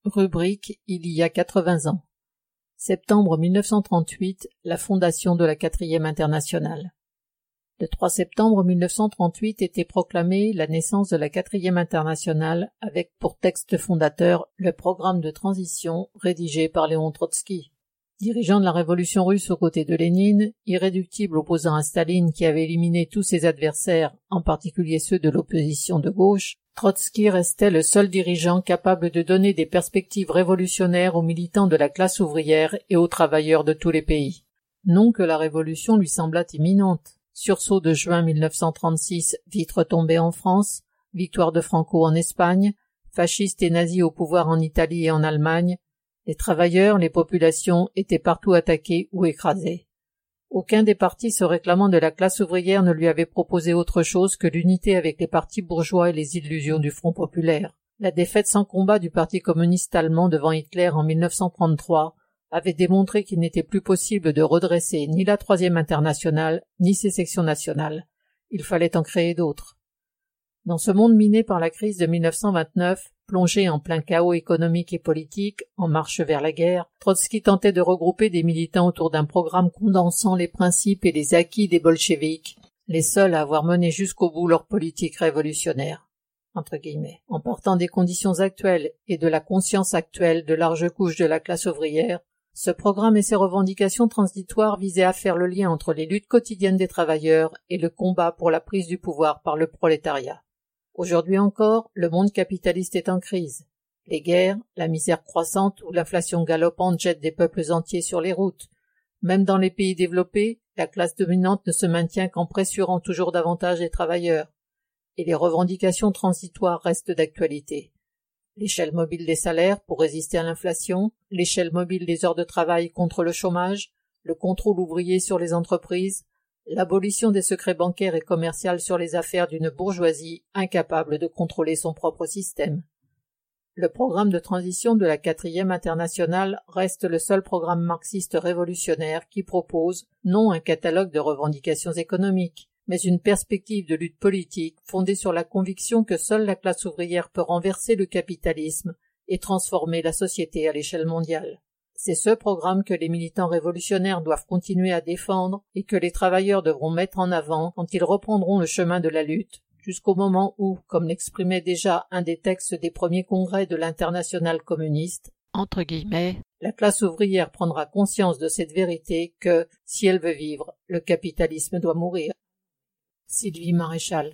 Rubrique Il y a 80 ans. Septembre 1938, la fondation de la 4e internationale. Le 3 septembre 1938 était proclamée la naissance de la 4e internationale avec pour texte fondateur le programme de transition rédigé par Léon Trotsky. Dirigeant de la révolution russe aux côtés de Lénine, irréductible opposant à Staline qui avait éliminé tous ses adversaires, en particulier ceux de l'opposition de gauche, Trotsky restait le seul dirigeant capable de donner des perspectives révolutionnaires aux militants de la classe ouvrière et aux travailleurs de tous les pays. Non que la révolution lui semblât imminente. Sursaut de juin 1936, vite retombée en France, victoire de Franco en Espagne, fascistes et nazis au pouvoir en Italie et en Allemagne, les travailleurs, les populations étaient partout attaqués ou écrasés. Aucun des partis se réclamant de la classe ouvrière ne lui avait proposé autre chose que l'unité avec les partis bourgeois et les illusions du Front populaire. La défaite sans combat du Parti communiste allemand devant Hitler en 1933 avait démontré qu'il n'était plus possible de redresser ni la 3e internationale, ni ses sections nationales. Il fallait en créer d'autres. Dans ce monde miné par la crise de 1929, plongé en plein chaos économique et politique, en marche vers la guerre, Trotsky tentait de regrouper des militants autour d'un programme condensant les principes et les acquis des bolcheviks, les seuls à avoir mené jusqu'au bout leur politique révolutionnaire, entre guillemets. En partant des conditions actuelles et de la conscience actuelle de larges couches de la classe ouvrière, ce programme et ses revendications transitoires visaient à faire le lien entre les luttes quotidiennes des travailleurs et le combat pour la prise du pouvoir par le prolétariat. Aujourd'hui encore, le monde capitaliste est en crise. Les guerres, la misère croissante ou l'inflation galopante jettent des peuples entiers sur les routes. Même dans les pays développés, la classe dominante ne se maintient qu'en pressurant toujours davantage les travailleurs. Et les revendications transitoires restent d'actualité. L'échelle mobile des salaires pour résister à l'inflation, l'échelle mobile des heures de travail contre le chômage, le contrôle ouvrier sur les entreprises, l'abolition des secrets bancaires et commerciaux sur les affaires d'une bourgeoisie incapable de contrôler son propre système. Le programme de transition de la 4e internationale reste le seul programme marxiste révolutionnaire qui propose non un catalogue de revendications économiques, mais une perspective de lutte politique fondée sur la conviction que seule la classe ouvrière peut renverser le capitalisme et transformer la société à l'échelle mondiale. C'est ce programme que les militants révolutionnaires doivent continuer à défendre et que les travailleurs devront mettre en avant quand ils reprendront le chemin de la lutte, jusqu'au moment où, comme l'exprimait déjà un des textes des premiers congrès de l'Internationale communiste, entre guillemets, la classe ouvrière prendra conscience de cette vérité que, si elle veut vivre, le capitalisme doit mourir. Sylvie Maréchal.